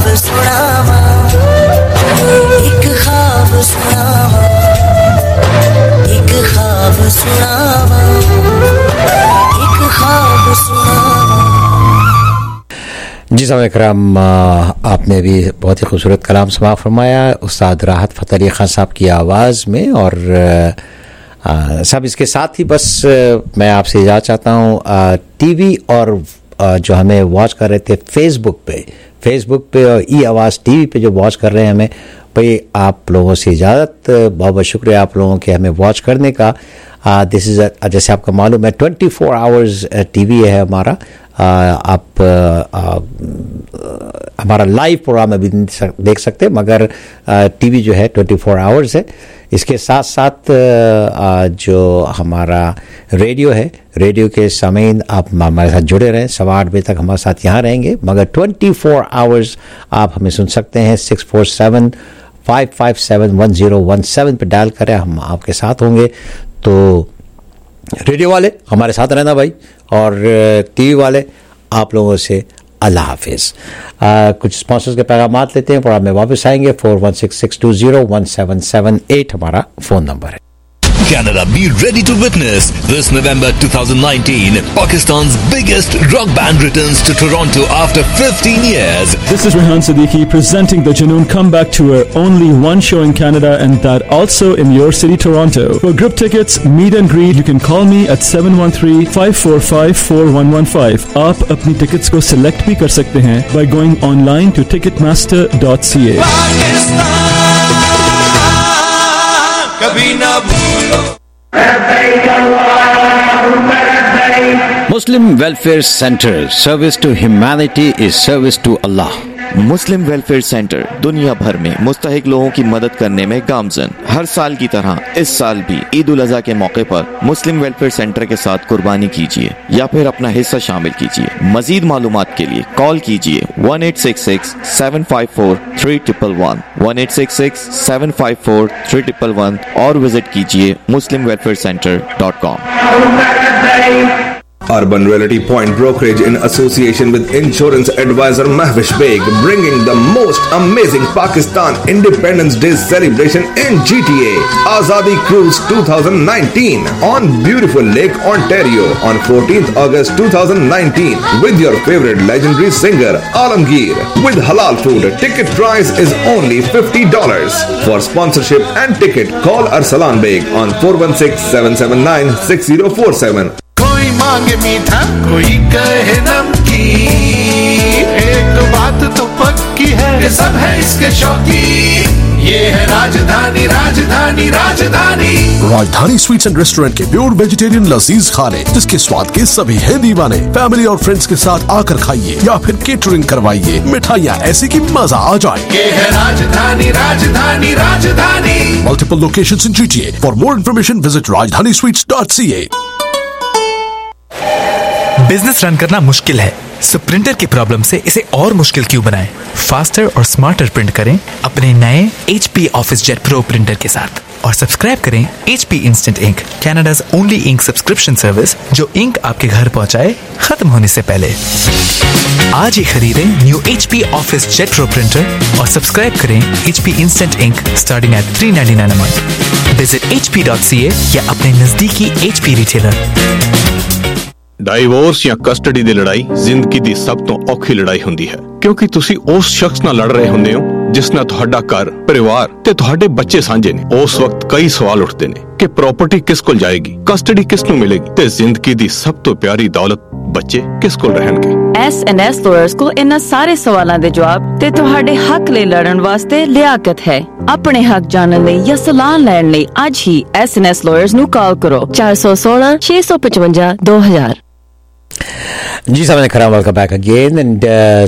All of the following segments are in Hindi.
ख्वाब सुनावा, एक ख्वाब सुनावा, एक ख्वाब सुनावा, एक ख्वाब सुनावा। जी साहब इकराम, आपने भी बहुत ही खूबसूरत कलाम समाअत फरमाया उस्ताद राहत फ़तेह अली खान साहब की आवाज़ में। और साहब इसके साथ ही बस मैं आपसे इजाज़त चाहता हूँ। टीवी और जो हमें वॉच कर रहे थे फेसबुक पे और ई आवाज़ टीवी पे जो वॉच कर रहे हैं हमें, भाई आप लोगों से इजाज़त, बहुत बहुत शुक्रिया आप लोगों के हमें वॉच करने का। दिस इज़ जैसे आपको मालूम है 24 आवर्स टीवी है हमारा। आप हमारा लाइव प्रोग्राम अभी देख सकते हैं, मगर टीवी जो है 24 आवर्स है। इसके साथ साथ जो हमारा रेडियो है, रेडियो के सामीन आप हमारे साथ जुड़े रहें, 8:15 बजे तक हमारे साथ यहाँ रहेंगे, मगर 24 आवर्स आप हमें सुन सकते हैं। 647-557-1017 पर डायल करें, हम आपके साथ होंगे। तो रेडियो वाले हमारे साथ रहना भाई, और टीवी वाले आप लोगों से अल्लाह हाफिज़। कुछ स्पॉन्सर्स के पैगामात लेते हैं, प्रोग्राम में वापस आएंगे। 4166201778 हमारा फ़ोन नंबर है। Canada, be ready to witness this November 2019. Pakistan's biggest rock band returns to Toronto after 15 years. This is Rehan Siddiqui presenting the Junoon Comeback Tour. Only one show in Canada, and that also in your city, Toronto. For group tickets, meet and greet, you can call me at 713-545-4115. आप अपनी tickets को select भी कर सकते हैं by going online to ticketmaster.ca. कभी ना भूलो। Muslim Welfare Center, service to humanity is service to Allah. Muslim welfare centre दुनिया भर में मुस्तहिक लोगों की मदद करने में गामजन। हर साल की तरह इस साल भी ईद उल अज़हा के मौके पर मुस्लिम वेलफेयर सेंटर के साथ कुर्बानी कीजिए या फिर अपना हिस्सा शामिल कीजिए। मजीद मालूमात के लिए कॉल कीजिए 1866-754-3111 1866-754-3111 और विजिट कीजिए muslimwelfarecenter.com। Urban Realty Point Brokerage in association with insurance advisor Mahwish Beg, bringing the most amazing Pakistan Independence Day celebration in GTA. Azadi Cruise 2019 on beautiful Lake Ontario on 14th August 2019 with your favorite legendary singer Alamgir. With halal food, ticket price is only $50. For sponsorship and ticket, call Arsalan Beg on 416-779-6047. कोई मांगे मीठा, कोई कहे नमकीन, एक बात तो पक्की है कि सब है इसके शौकीन। ये है राजधानी, Rajdhani, Rajdhani. Rajdhani sweets and restaurant के प्योर वेजिटेरियन लजीज खाने, जिसके स्वाद के सभी हैं दीवाने। फैमिली और फ्रेंड्स के साथ आकर खाइए या फिर केटरिंग करवाइए। मिठाइयाँ ऐसी कि मजा आ जाए। ये है राजधानी, राजधानी, राजधानी। Multiple locations in GTA. For more information, visit rajdanisweets.ca. Business run करना मुश्किल है, सो प्रिंटर की प्रॉब्लम से इसे और मुश्किल क्यों बनाएं? फास्टर और स्मार्टर प्रिंट करें अपने नए HP office jet pro printer के साथ और सब्सक्राइब करें HP instant ink, Canada's only ink subscription service जो इंक आपके घर पहुंचाए खत्म होने से पहले। आज ही खरीदें new HP office jet pro printer और सब्सक्राइब करें HP instant ink starting at $399 a month। Visit hp.ca या अपने नजदीकी HP रिटेलर। ਡਾਈਵੋਰਸ ਜਾਂ ਕਸਟਡੀ ਦੀ ਲੜਾਈ ਜ਼ਿੰਦਗੀ ਦੀ ਸਭ ਤੋਂ ਔਖੀ ਲੜਾਈ ਹੁੰਦੀ ਹੈ, ਕਿਉਂਕਿ ਤੁਸੀਂ ਉਸ ਸ਼ਖਸ ਨਾਲ ਲੜ ਰਹੇ ਹੁੰਦੇ ਹੋ ਜਿਸ ਨਾਲ ਤੁਹਾਡਾ ਘਰ, ਪਰਿਵਾਰ ਤੇ ਤੁਹਾਡੇ ਬੱਚੇ ਸਾਂਝੇ ਨੇ। ਉਸ ਵਕਤ ਕਈ ਸਵਾਲ ਉੱਠਦੇ ਨੇ ਕਿ ਪ੍ਰਾਪਰਟੀ ਕਿਸ ਕੋਲ ਜਾਏਗੀ, ਕਸਟਡੀ ਕਿਸ ਨੂੰ ਮਿਲੇਗੀ ਤੇ ਜ਼ਿੰਦਗੀ ਦੀ ਸਭ ਤੋਂ ਪਿਆਰੀ ਦੌਲਤ ਬੱਚੇ ਕਿਸ ਕੋਲ ਰਹਿਣਗੇ। S&S lawyers ਕੋਲ ਇਹਨਾਂ ਸਾਰੇ ਸਵਾਲਾਂ ਦੇ ਜਵਾਬ ਤੇ ਤੁਹਾਡੇ ਹੱਕ ਲਈ ਲੜਨ ਵਾਸਤੇ ਲਿਆਕਤ ਹੈ। ਆਪਣੇ ਹੱਕ ਜਾਣਨ ਲਈ ਜਾਂ ਸਲਾਹ ਲੈਣ ਲਈ ਅੱਜ ਹੀ S&S lawyers ਨੂੰ ਕਾਲ ਕਰੋ 416-655-2000। जी साहब खराब, वेलकम बैक अगेन। एंड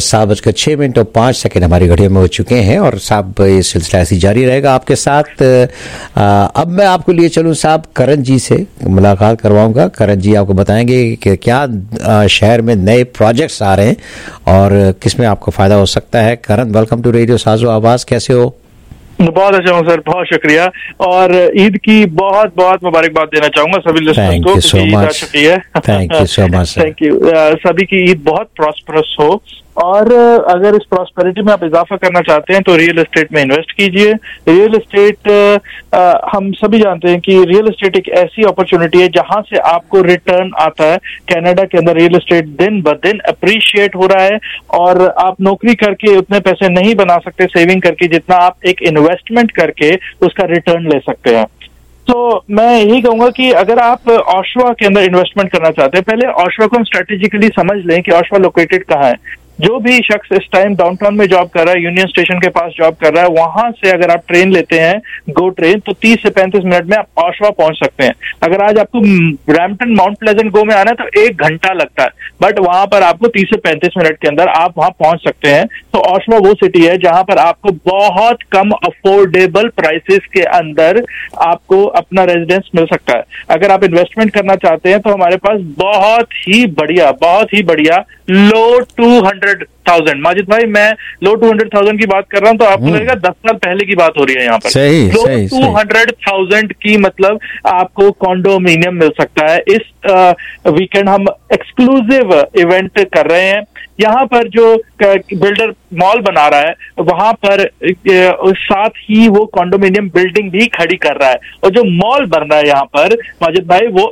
7:06 हमारी घड़ियों में हो चुके हैं और साहब ये सिलसिला ऐसी जारी रहेगा आपके साथ। अब मैं आपको लिए चलूँ साहब, करण जी से मुलाकात करवाऊंगा। करण जी आपको बताएंगे कि क्या शहर में नए प्रोजेक्ट्स आ रहे हैं और किसमें आपको फ़ायदा हो सकता है। करण, वेलकम टू रेडियो साजो आवाज़, कैसे हो? बहुत अच्छा हूँ सर, बहुत शुक्रिया और ईद की बहुत बहुत मुबारकबाद देना चाहूंगा सभी लिस्टनर्स को। ईद आ चुकी है। Thank you so much. Thank you. सभी की ईद बहुत प्रॉस्परस हो और अगर इस प्रॉस्पेरिटी में आप इजाफा करना चाहते हैं तो रियल एस्टेट में इन्वेस्ट कीजिए। रियल एस्टेट हम सभी जानते हैं कि रियल एस्टेट एक ऐसी अपॉर्चुनिटी है जहां से आपको रिटर्न आता है। कनाडा के अंदर रियल एस्टेट दिन ब दिन अप्रिशिएट हो रहा है और आप नौकरी करके उतने पैसे नहीं बना सकते सेविंग करके जितना आप एक इन्वेस्टमेंट करके उसका रिटर्न ले सकते हैं। तो मैं यही कहूंगा कि अगर आप ओशवा के अंदर इन्वेस्टमेंट करना चाहते हैं, पहले ओशवा को हम स्ट्रेटेजिकली समझ लें कि ओशवा लोकेटेड कहाँ है। जो भी शख्स इस टाइम डाउनटाउन में जॉब कर रहा है, यूनियन स्टेशन के पास जॉब कर रहा है, वहां से अगर आप ट्रेन लेते हैं गो ट्रेन तो 30 से 35 मिनट में आप ओशवा पहुंच सकते हैं। अगर आज आपको ब्रैम्पटन माउंट प्लेजेंट गो में आना है तो 1 घंटा लगता है, बट वहां पर आपको 30 से 35 मिनट के अंदर आप वहां पहुंच सकते हैं। तो ओशवा वो सिटी है जहां पर आपको बहुत कम अफोर्डेबल प्राइसेस के अंदर आपको अपना रेजिडेंस मिल सकता है। अगर आप इन्वेस्टमेंट करना चाहते हैं तो हमारे पास बहुत ही बढ़िया लो 200,000, माजिद भाई मैं लो 200,000 की बात कर रहा हूं तो आपको लगेगा 10 साल पहले की बात हो रही है यहाँ पर। लो 200,000 की मतलब आपको कॉन्डोमिनियम मिल सकता है। इस वीकेंड हम एक्सक्लूसिव इवेंट कर रहे हैं। यहाँ पर जो बिल्डर मॉल बना रहा है वहां पर साथ ही वो कॉन्डोमिनियम बिल्डिंग भी खड़ी कर रहा है और जो मॉल बन रहा है यहाँ पर माजिद भाई वो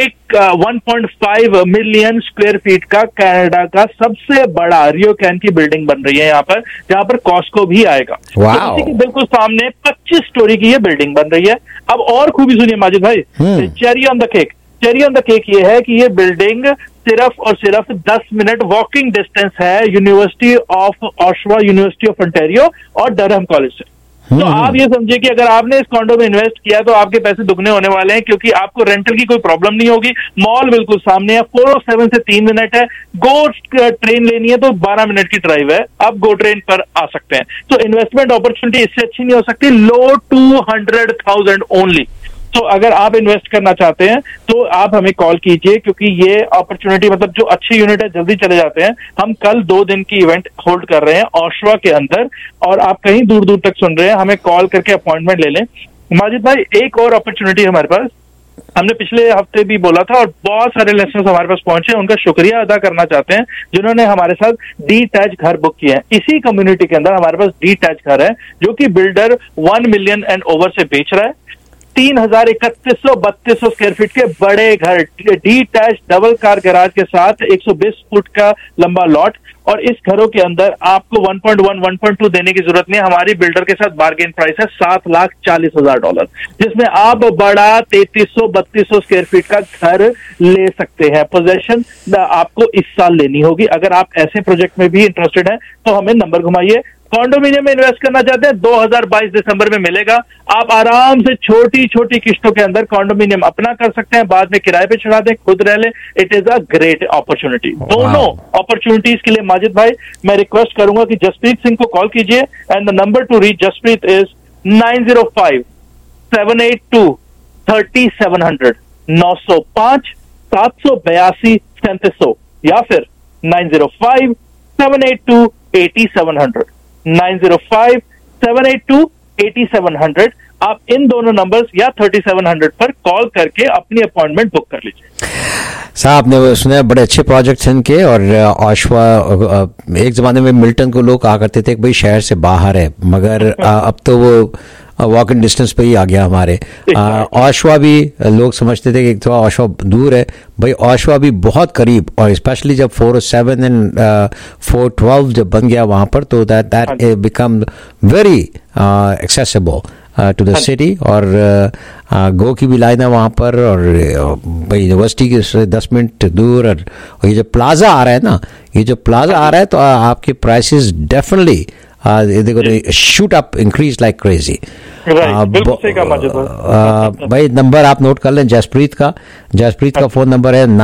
1.5 मिलियन स्क्वायर फीट का कनाडा का सबसे बड़ा रियो कैन की बिल्डिंग बन रही है यहाँ पर, जहाँ पर कॉस्को भी आएगा। तो उसी के बिल्कुल सामने 25 स्टोरी की ये बिल्डिंग बन रही है। अब और खूबी सुनिए माजिद भाई, चेरी ऑन द केक ये है कि ये बिल्डिंग सिर्फ और सिर्फ 10 मिनट वॉकिंग डिस्टेंस है university of Oshawa, university of Ontario और डरहम कॉलेज से। तो आप ये समझिए कि अगर आपने इस कॉन्डो में इन्वेस्ट किया तो आपके पैसे दुगने होने वाले हैं क्योंकि आपको रेंटल की कोई प्रॉब्लम नहीं होगी। मॉल बिल्कुल सामने है, 407 से 3 मिनट है। गो ट्रेन लेनी है तो 12 मिनट की ड्राइव है, आप गो ट्रेन पर आ सकते हैं। तो इन्वेस्टमेंट अपॉर्चुनिटी इससे अच्छी नहीं हो सकती। Low 200,000 only. तो अगर आप इन्वेस्ट करना चाहते हैं तो आप हमें कॉल कीजिए क्योंकि ये अपॉर्चुनिटी मतलब जो अच्छे यूनिट है जल्दी चले जाते हैं। हम कल 2 दिन की इवेंट होल्ड कर रहे हैं ओशवा के अंदर और आप कहीं दूर दूर तक सुन रहे हैं, हमें कॉल करके अपॉइंटमेंट ले लें। माजिद भाई एक और अपॉर्चुनिटी हमारे पास, हमने पिछले हफ्ते भी बोला था और बहुत सारे लिसनर्स हमारे पास पहुंचे, उनका शुक्रिया अदा करना चाहते हैं जिन्होंने हमारे साथ डीटैच घर बुक किए हैं। इसी कम्युनिटी के अंदर हमारे पास डीटैच घर है जो कि बिल्डर 1 मिलियन एंड ओवर से बेच रहा है। 3,3132 स्क्वायर फीट के बड़े घर, डीटैच डबल कार गैराज के साथ 120 फुट का लंबा लॉट, और इस घरों के अंदर आपको 1.1, 1.2 देने की जरूरत नहीं है। हमारी बिल्डर के साथ बार्गेन प्राइस है $7,40,000, जिसमें आप बड़ा 3300-3200 स्क्वायर फीट का घर ले सकते हैं। पोजेशन आपको इस साल लेनी होगी। अगर आप ऐसे प्रोजेक्ट में भी इंटरेस्टेड हैं तो हमें नंबर घुमाइए। कॉन्डोमिनियम में इन्वेस्ट करना चाहते हैं 2022 दिसंबर में मिलेगा। आप आराम से छोटी छोटी किस्तों के अंदर कॉन्डोमिनियम अपना कर सकते हैं, बाद में किराए पे चढ़ा दें, खुद रह लें। It is a great opportunity. दोनों अपॉर्चुनिटीज के लिए माजिद भाई मैं रिक्वेस्ट करूंगा कि जसप्रीत सिंह को कॉल कीजिए and the number to reach Jasprit is 905-782-3700 905-782-3700 या फिर 905-782-8700 905-782-8700। आप इन दोनों नंबर्स या 3700 पर कॉल करके अपनी अपॉइंटमेंट बुक कर लीजिए। साहब आपने सुना बड़े अच्छे प्रोजेक्ट्स हैं इनके, और ओशवा एक जमाने में मिल्टन को लोग कहा करते थे कि भाई शहर से बाहर है, मगर अब तो वो वॉक इन डिस्टेंस पे ही आ गया हमारे। ओशवा भी लोग समझते थे कि थोड़ा ओशवा दूर है, भाई ओशवा भी बहुत करीब, और स्पेशली जब 407 एंड 412 जब बन गया वहाँ पर तो that become very accessible to the city. और गो की भी लाइन है वहाँ पर, और भाई यूनिवर्सिटी के 10 मिनट दूर। और ये जो प्लाजा आ रहा है ना, ये जो प्लाजा आ रहा है तो आपके prices definitely shoot up, increase like crazy. भाई नंबर आप नोट कर लें जसप्रीत का। जसप्रीत का फोन नंबर है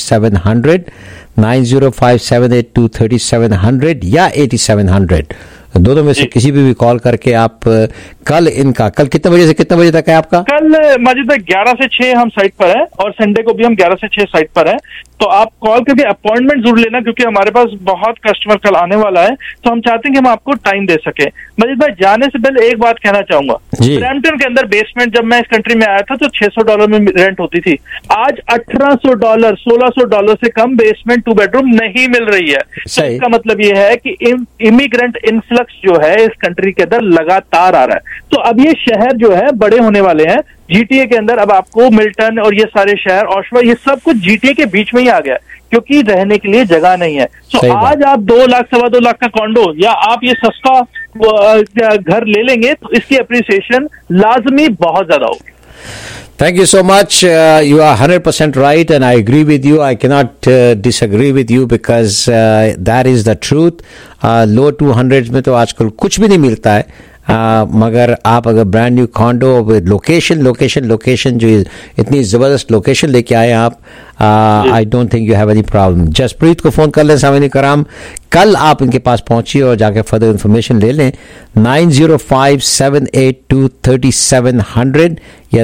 905-782-3700 905-782-3700 या 8700 दोनों में से किसी भी कॉल करके आप कल कितने बजे से कितने बजे तक है आपका? कल माजिद भाई 11 से 6 हम साइट पर हैं और संडे को भी हम 11 से 6 साइट पर हैं। तो आप कॉल करके अपॉइंटमेंट जरूर लेना, क्योंकि हमारे पास बहुत कस्टमर कल आने वाला है, तो हम चाहते हैं कि हम आपको टाइम दे सके। मजीद भाई जाने से पहले एक बात कहना चाहूंगा, ब्रैम्पटन के अंदर बेसमेंट जब मैं इस कंट्री में आया था तो $600 में रेंट होती थी। आज $1800 $1600 से कम बेसमेंट 2 बेडरूम नहीं मिल रही है। तो इसका मतलब ये है कि इमिग्रेंट इन्फ्लक्स जो है इस कंट्री के अंदर लगातार आ रहा है। तो अब ये शहर जो है बड़े होने वाले हैं। जीटीए के अंदर अब आपको मिल्टन और ये सारे शहर ओशवा ये सब कुछ जीटीए के बीच में ही आ गया, क्योंकि रहने के लिए जगह नहीं है। तो आज आप 2 लाख सवा 2 लाख का कॉन्डो या आप ये सस्ता घर ले लेंगे तो इसकी अप्रिसिएशन लाजमी बहुत ज्यादा होगी। Thank you so much. You are 100% right, and I agree with you. I cannot disagree with you because that is the truth. Low 200s में तो आजकल कुछ भी नहीं मिलता है। मगर आप अगर brand new condo with location जो इतनी ज़बरदस्त लोकेशन लेके आए आप, I don't think you have any problem. Jasprit को फ़ोन कर लें, सामिन कराम, कल आप इनके पास पहुंचिए और जाके फर्दर इन्फॉर्मेशन ले लें। 9057823700 या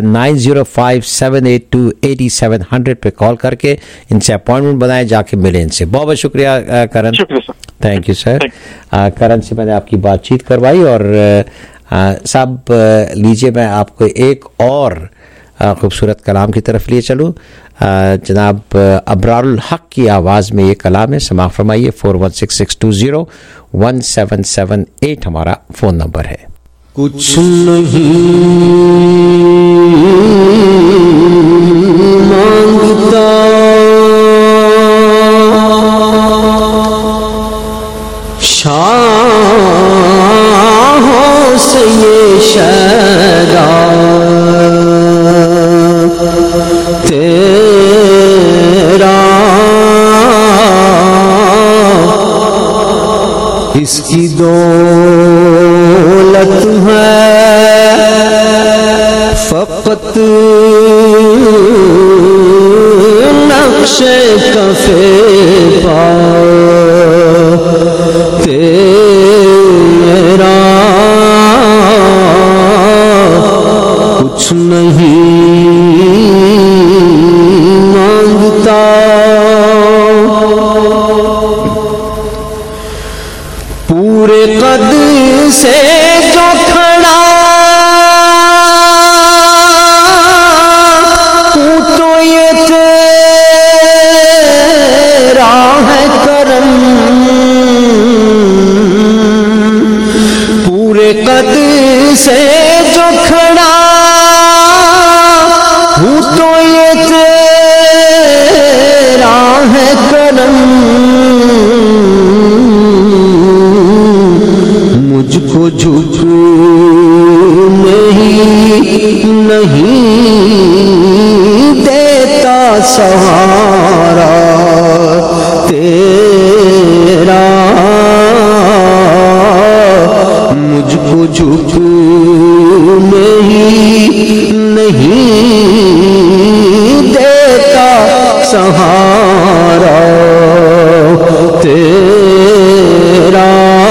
9057828700 पे कॉल करके इनसे अपॉइंटमेंट बनाए, जाके मिले इनसे। बहुत बहुत शुक्रिया Karan. Thank you sir. Karan से मैंने आपकी बातचीत करवाई और साहब लीजिए मैं आपको एक और खूबसूरत कलाम की तरफ लिए चलूँ। जनाब अबरारुल हक की आवाज़ में ये कलाम है, समाअत फरमाइए। 4166201778 हमारा फ़ोन नंबर है। कुछ नहीं मांगता शाहों से ये शहरा तेरा, इसकी दौलत है फकत नक्शे कफे पा तेरा, कुछ नहीं मांगता। पूरे कद से जो खड़ा तू तो ये तेरा है करम, पूरे कद से जो खड़ा हूँ तो ये तेरा है करम, मुझको झुक नहीं देता सहारा तेरा, मुझको झुक नहीं देता सहारा तेरा।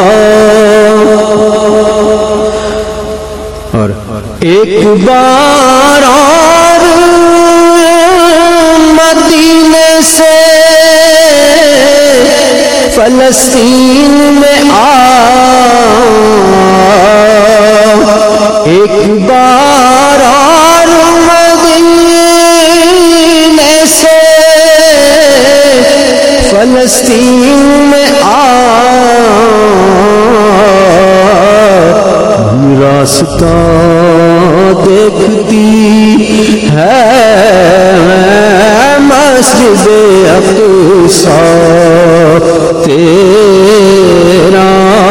और एक बार और मदीने से फलस्तीन में आ, एक बार और मदीने से फलस्तीन में आ, रास्ता देखती है मस्जिद अक़सा तेरा,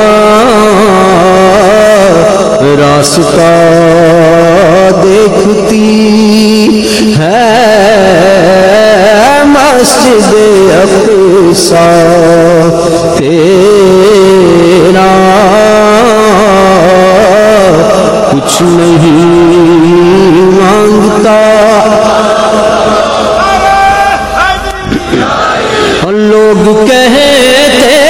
रास्ता देखती है मस्जिद अक़सा तेरा, कुछ नहीं मांगता। लोग कहते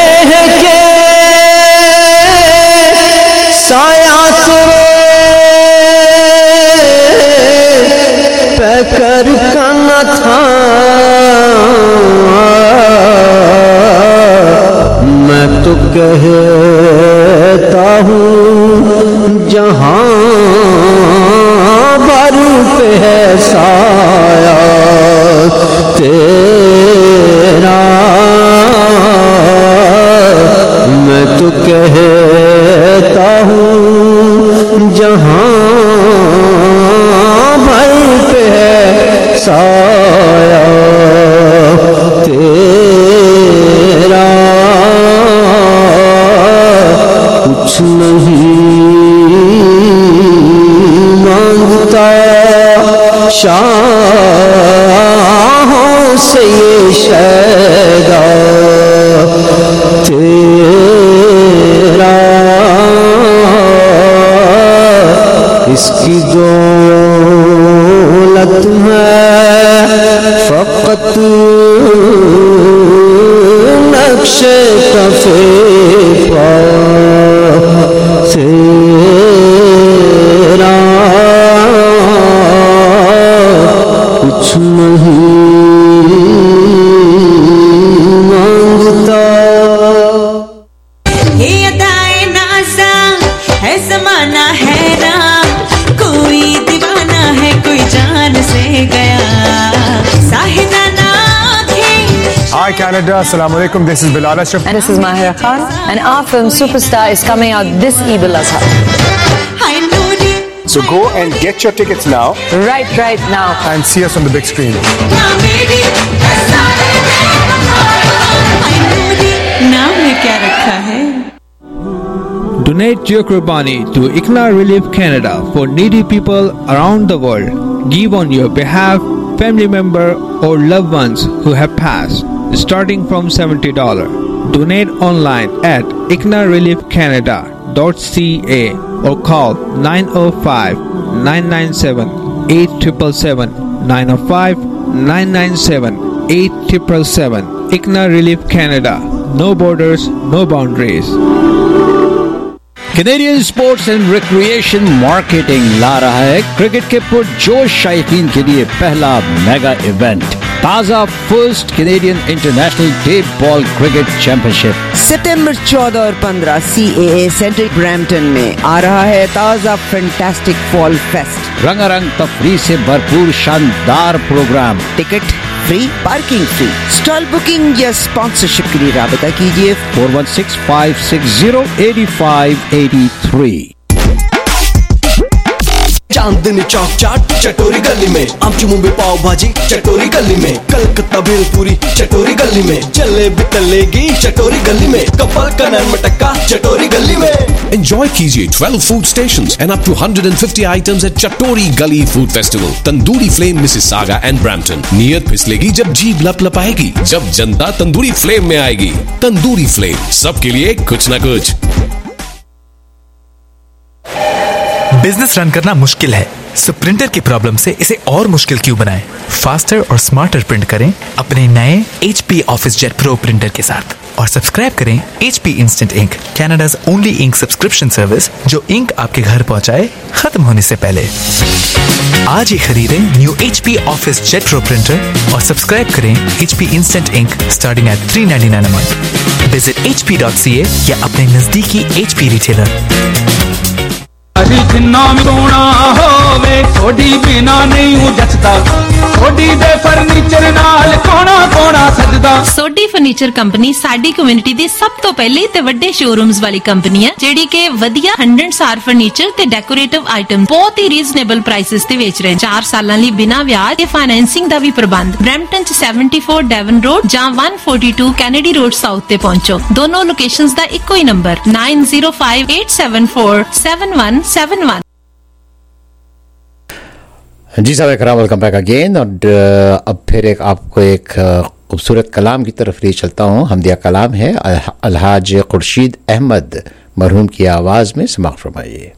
कहता हूँ जहाँ भर पे है साया तेरा, मैं तो कहता हूँ जहाँ भर पे है साया तेरा, कुछ नहीं मांगता शाहों से ये शैदा तेरा, इसकी दौलत है फकत नक्शे कफे पा तेरा, कुछ नहीं मांगता। ये अदाए नाज़ा है ज़माना हैरान, कोई दीवाना है कोई जान से गया, साहिदाना Hi Canada, Assalamu alaikum. This is Bilal Ashraf. And this is Mahira Khan. And our film Superstar is coming out this Eid al-Adha. So go and get your tickets now. Right now. And see us on the big screen. नाम में क्या रखा है? Donate your Qurbani to ICNA Relief Canada for needy people around the world. Give on your behalf, family member or loved ones who have passed, starting from $70. Donate online at icnareliefcanada.ca or call 905-997-8777, 905-997-8777. ICNA Relief Canada. No borders, no boundaries. Canadian sports and recreation marketing ला रहा है क्रिकेट के पुरजोश शायकीन के लिए पहला मेगा इवेंट, ताज़ा first Canadian international day ball cricket championship. सितंबर 14 और 15 CAA सेंटर ब्रैम्पटन में आ रहा है ताज़ा फैंटास्टिक फॉल फेस्ट। रंगारंग तफरीह से भरपूर शानदार program, ticket free, parking free. Stall booking या स्पॉन्सरशिप के लिए राबता कीजिए 4165608583। चांदनी चौक चाट चटोरी गली में, आमची मुंबई पाव भाजी चटोरी गली में, कलकत्ता भेलपूरी चटोरी गली में, जलेबी तलेगी चटोरी गली में, कपल का नान मटक्का चटोरी गली में। Enjoy कीजिए 12 food stations and up to 150 items at Chatori Gully Food Festival, tandoori flame Mississauga and Brampton. नियत फिसलेगी जब जीभ लपलपाएगी, जब जनता तंदूरी फ्लेम में आएगी। तंदूरी फ्लेम, सबके लिए कुछ न कुछ। बिजनेस रन करना मुश्किल है, सो प्रिंटर की प्रॉब्लम से इसे और मुश्किल क्यों बनाएं? फास्टर और स्मार्टर प्रिंट करें अपने नए HP office jet pro printer के साथ और सब्सक्राइब करें HP instant ink, Canada's only ink subscription service जो इंक आपके घर पहुंचाए खत्म होने से पहले। आज ही खरीदें new HP office jet pro printer और सब्सक्राइब करें HP instant ink starting at $399 a month। Visit hp.ca या अपने नजदीकी HP रिटेलर। जिन्ना सोना होवे थोड़ी बिना नहीं हूं जचदा, थोड़ी दे फर्नीचर नाल कोना कोना सजदा। सोडी फर्नीचर कंपनी साडी कम्युनिटी दी सब तो पहले ते वड्डे शोरूम्स वाली कंपनी है जेडी के वधिया 100 स्टार फर्नीचर ते डेकोरेटिव आइटम बहुत ही रीजनेबल प्राइसेस ते बेच रहे हैं। 4 सालां लई बिना ब्याज ते फाइनेंसिंग दा भी प्रबंध। ब्रैम्पटन च 74 डेवन रोड ਜਾਂ 142 कैनेडी रोड साउथ ते पहुंचो। दोनों लोकेशंस दा इक्को ही नंबर 9058747171। जी साहब इकराम, वेलकम बैक अगेन। और अब फिर आपको एक खूबसूरत कलाम की तरफ ले चलता हूँ। हमदिया कलाम है अलहाज खुर्शीद अहमद मरहूम की आवाज़ में, समाअत फरमाइए।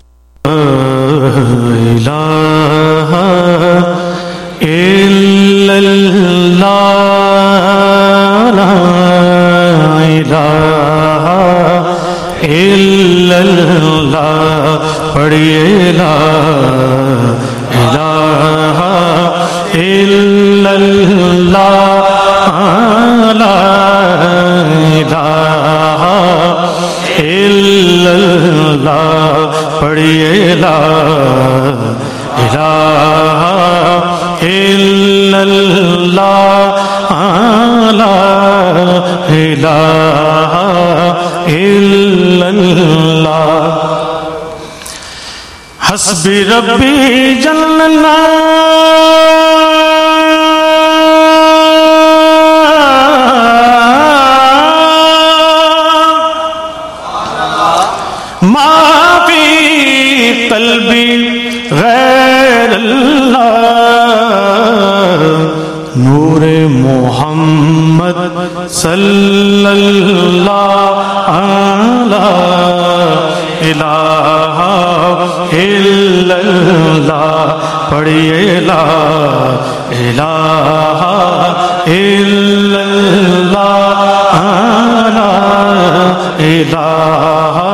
पढ़िए ला इलाहा इल्लल्लाह ला इलाहा इल्लल्लाह पढ़िए ला इलाहा इल्लल्लाह ला इलाहा इल्लल्लाह हस्बी रब्बी जल्लल्लाह माफी कल्बी गैरल्लाह नूरे मोहम्मद सल्लल्लाहु अलैहि इलाहा इल्लल्लाह पढ़िए ला इलाहा इल्लल्लाह ला इलाहा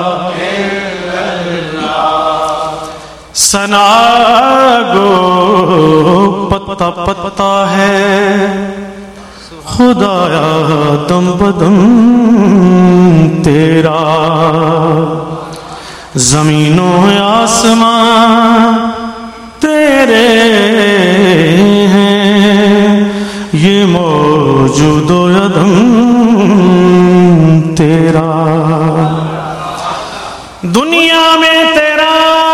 सना गो पत्ता पत्ता है खुदाया दम बदम तेरा जमीनों आसमां तेरे हैं ये मौजूदो यदम तेरा दुनिया में तेरा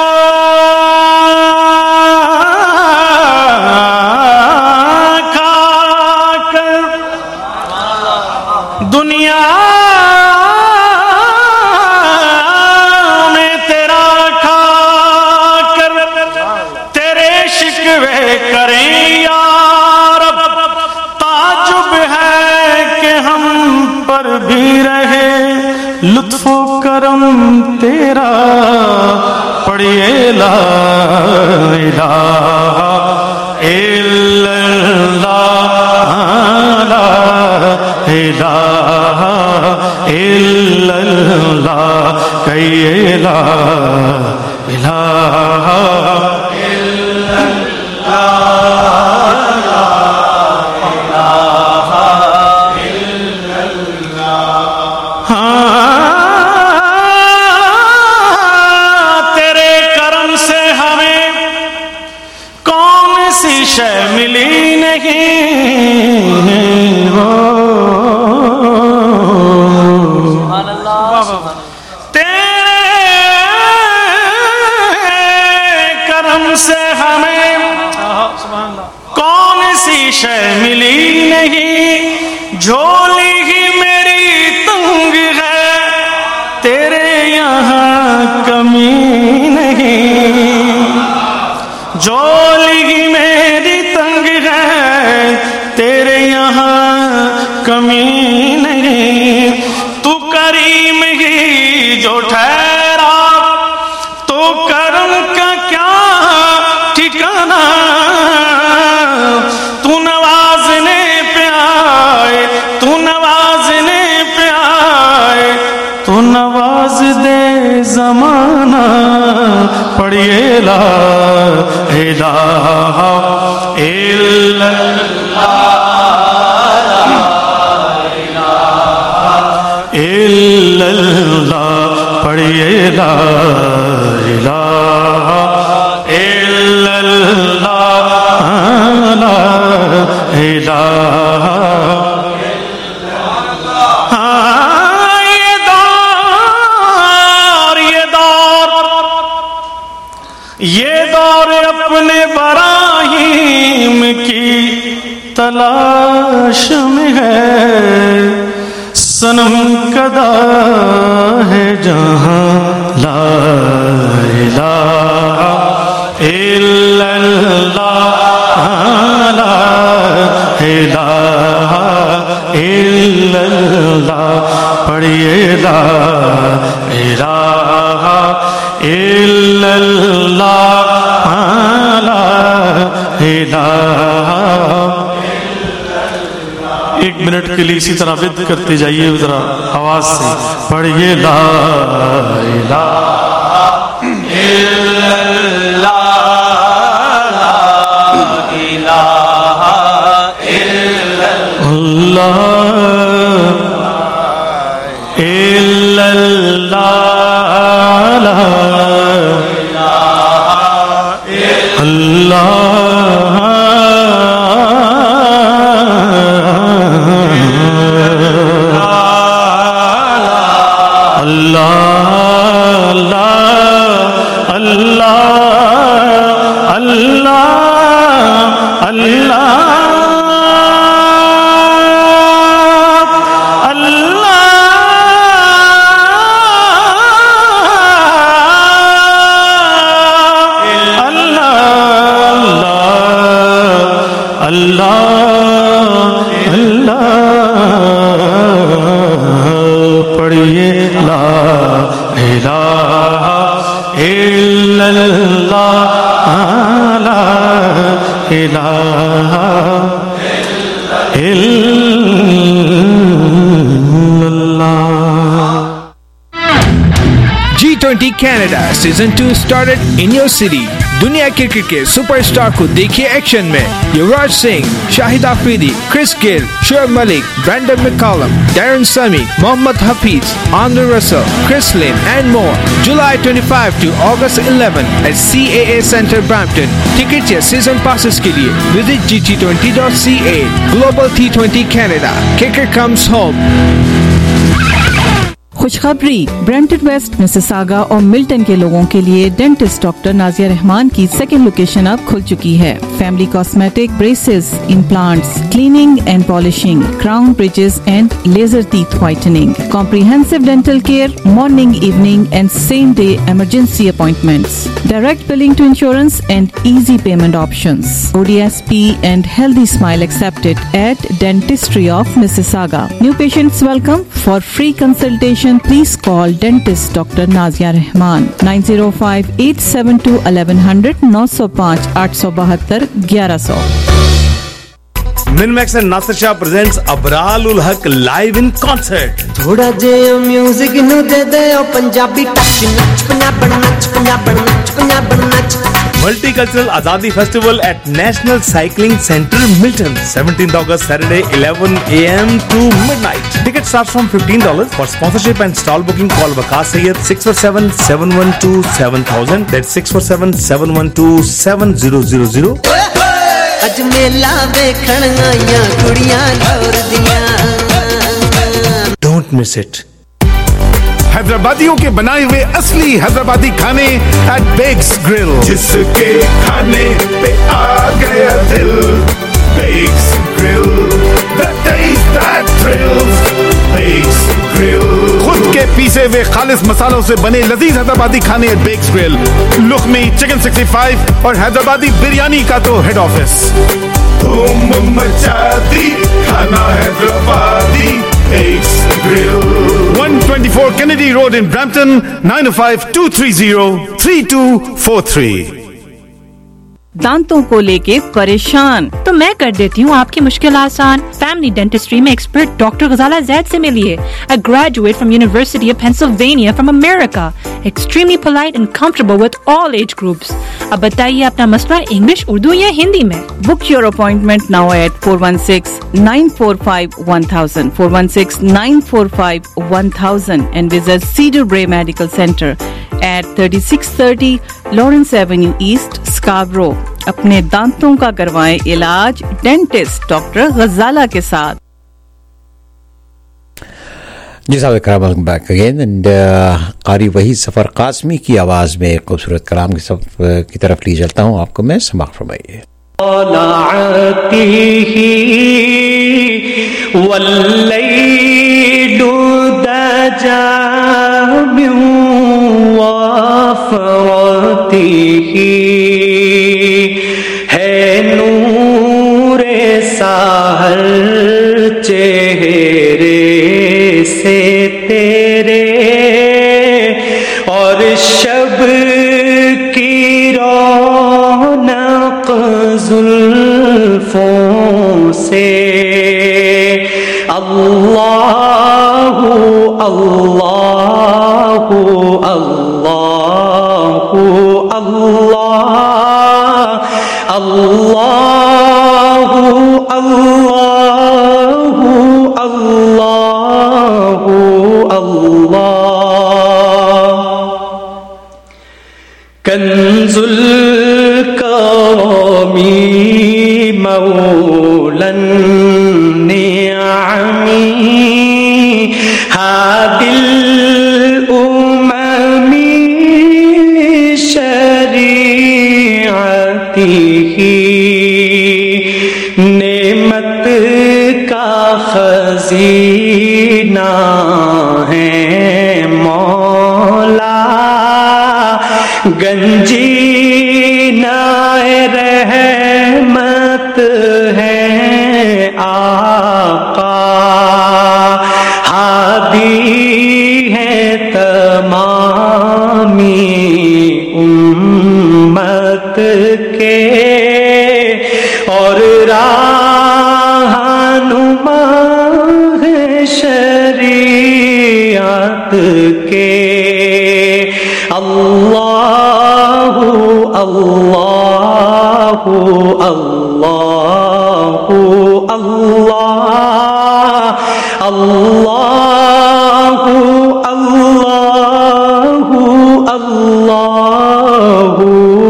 दुनिया में तेरा खाकर तेरे शिकवे करें यार ताजुब है कि हम पर भी रहे लुत्फो करम तेरा पढ़िए ला इलाहा इल्लल्लाह ला इलाहा इल्लल्लाह कहिए ला इलाहा तेरे करम से हमें कौन सी शय मिली नहीं हो से हमें कौन सी शय मिली नहीं झोली ही मेरी तंग है तेरे यहाँ कमी नहीं झोली ही मेरी तंग है तेरे यहाँ कमी नहीं तू करीम ही जो ठहरा तो करम का क्या ठिकाना तू नवाजने पे आए तू नवाजने पे आए तू नवाज दे जमाना पढ़िए ला इलाहा इल्लल्लाह पढ़िए ला इलाहा इल्लल्लाह ला इलाहा ये दौर अपने बराहीम की तलाश में है सनम कदा है जहां ला इलाहा इल्लल्लाह ला इलाहा इल्लल्लाह पढ़िए ला इलाहा इल्लल्लाह ला इलाहा। एक मिनट के लिए इसी तरह विद करते जाइए जरा आवाज से पढ़िए ला इलाहा इल्लल्लाह ला इलाहा इल्लल्लाह G20 Canada Season 2 started in your city. दुनिया क्रिकेट के सुपरस्टार को देखिए एक्शन में. Yuvraj Singh, Shahid Afridi, Chris Gayle, Shoaib Malik, Brendon McCullum, Darren Sammy, Mohammad Hafeez, Andre Russell, Chris Lynn and more. July 25 to August 11 at CAA Centre Brampton. Tickets या season passes के लिए visit gt20.ca. Global T20 Canada. Kicker comes home. खुशखबरी, ब्रैम्पटन वेस्ट, मिसिसागा और मिल्टन के लोगों के लिए डेंटिस्ट डॉक्टर नाजिया रहमान की सेकेंड लोकेशन अब खुल चुकी है. Family cosmetic, braces, implants, cleaning and polishing, crown bridges and laser teeth whitening, comprehensive dental care, morning, evening and same day emergency appointments, direct billing to insurance and easy payment options. ODSP and healthy smile accepted at Dentistry of Mississauga. New patients welcome. For free consultation, please call dentist Dr. Nazia Rahman 905-872-1100 905-872-1100. Minmax and Nasir Shah presents Abral ul Haq live in concert. थोड़ा जे म्यूजिक नु दे दे ओ पंजाबी टच नच पंजाबन नच पंजाबन नच पंजाबन नच. Multicultural Azadi Festival at National Cycling Centre, Milton, 17th August, Saturday, 11 a.m. to midnight. Ticket starts from $15. For sponsorship and stall booking, call Waqas Sayyed 647-712-7000. That's 647-712-7000. अज मेला देखण आईयां कुड़ियां लौर दियां. Don't miss it. हैदराबादियों के बनाए हुए असली हैदराबादी खाने at Bakes Grill. जिसके खाने पे आ गया दिल. Bakes Grill, the taste that thrills. Bakes Grill. खुद के पीसे हुए खालिस मसालों से बने लजीज हैदराबादी खाने at Bakes Grill. Lukhmi, chicken 65 और हैदराबादी बिरयानी का तो हेड ऑफिस. धूम मचा दी खाना Hyderabadi. Bakes Grill. 124 Kennedy Road in Brampton, 905-230-3243. दांतों को लेके परेशान? तो मैं कर देती हूँ आपकी मुश्किल आसान. फैमिली डेंटिस्ट्री में एक्सपर्ट डॉक्टर गजाला जैद से मिलिए. A graduate from University of Pennsylvania from America. Extremely polite and comfortable with all age groups. अब बताइए अपना मसला इंग्लिश, उर्दू या हिंदी में. Book your appointment now at 416-945-1000, 416-945-1000 and visit Cedar Brae Medical Center at 3630 Lawrence Avenue East, Scarborough. अपने दांतों का करवाएं इलाज डेंटिस्ट डॉक्टर गजाला के साथ. जी साहब, वेलकम बैक अगेन. एंड कारी वही सफर कासमी की आवाज में खूबसूरत कलाम की तरफ ले चलता हूँ आपको मैं. समाअत फरमाइए. है नूरे साहर चेहरे से तेरे और शब की रौनक जुल्फों से. अल्लाहु अल्लाहु अल्लाहु अल्लाह अल्लाहु अल्लाहु अल्लाहु अल्लाह. कंजुल कौमी मौलन नियामी हादिल उममी शरीअतिही नेमत का खजीना है मौला गंजीनाए रहमत है आका हादी है तमामी उम्मत के और रहनुमा है शरीयत के अल्लाहु अल्लाहु अल्लाहु अल्लाह अल्लाहु अल्लाहु अल्लाहु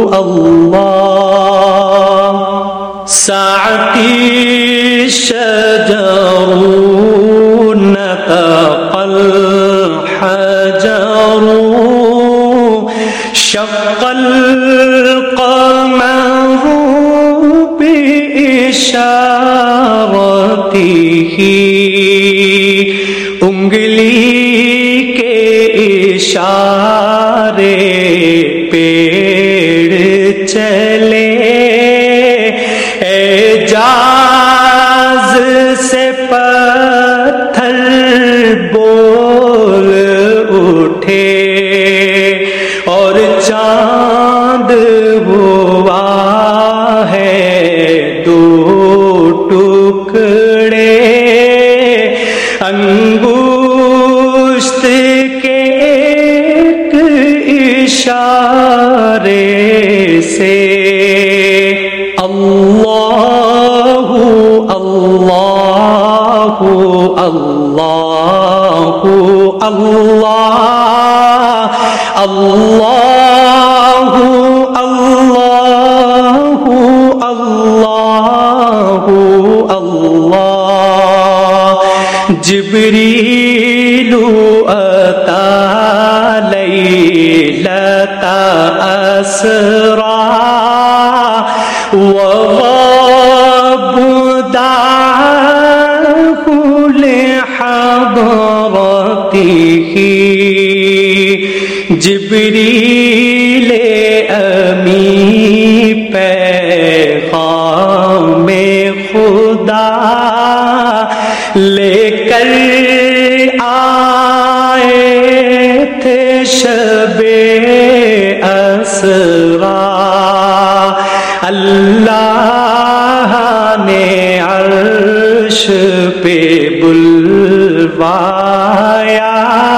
अल्लाह साअती शजरू नतक़ल हजरू शक्कल क़मरू बिइशारतिही उंगली के इशारे पेड़ चले एजाज से पत्थर बोल उठे और चांद हुआ है दो टुकड़े अंगुष्ठ के एक इशारे से अल्लाहु अल्लाहु अल्लाहु अल्लाह अल्लाहु अल्लाहु अल्लाहु अल्लाह जिब्रीलु अता लैलता असरा वग़ब्दाहु लिहदरतिही जिब्रीले अमी पैगाम खुदा लेकर आए थे शबे असरा अल्लाह ने अर्श पे बुलवाया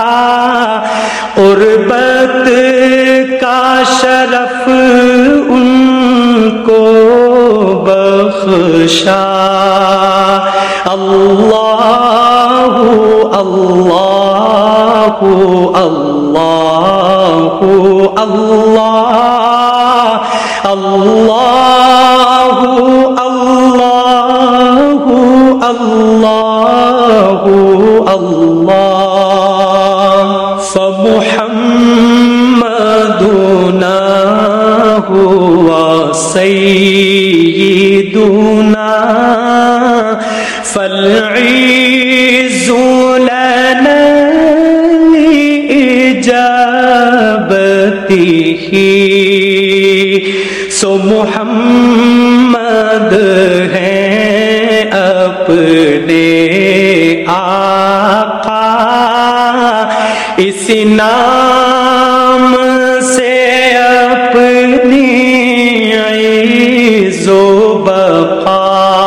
उर्बत का शरफ उनको बख्शा अल्लाहु अल्लाहु अल्लाहु अल्लाह अल्लाहु अल्लाहु अल्लाहु अल्लाह फमुहम्मदुना हुवा सय्यिदुना फल्इज़्ज़ु लना लिइजाबतिही सो मुहम्मद हैं अपने आका इस नाम से अपनी इज़्ज़ो बक़ा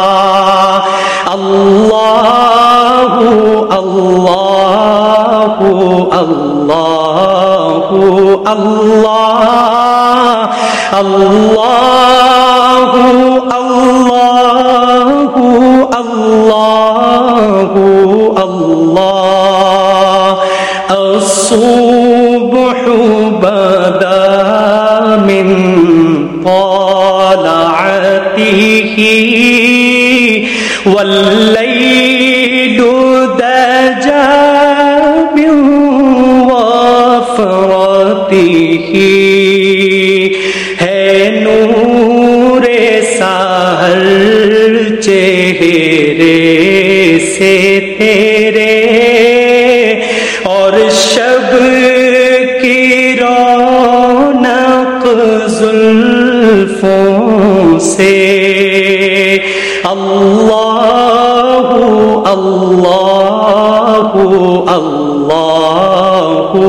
अल्लाहु अल्लाहु अल्लाहु अल्लाह अल्लाहु अल्लाहु अल्लाहु अल्लाह अस्सुब्हु बदा والليل دجى من وفرته है नूर साहर चेहरे से तेरे और शब की रौनक जुल्फों से अल्लाहु अल्लाहु अल्लाहु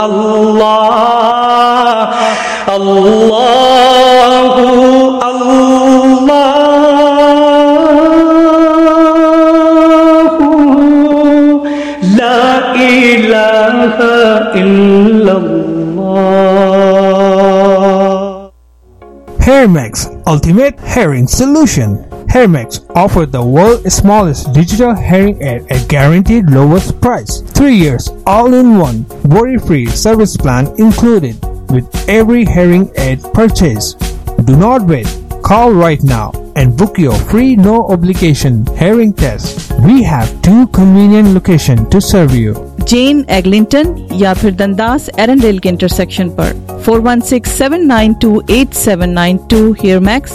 अल्लाह अल्लाहु अल्लाहु ला इलाहा इल्लल्लाह। Hairmax, ultimate herring solution. Hairmax offer the world's smallest digital hearing aid at guaranteed lowest price. 3 years all-in-one worry-free service plan included with every hearing aid purchase. Do not wait. Call right now and book your free no obligation hearing test. We have 2 convenient locations to serve you. Jane Eglinton या फिर दंदास एरंडेल के इंटरसेक्शन पर 4167928792 Hearmax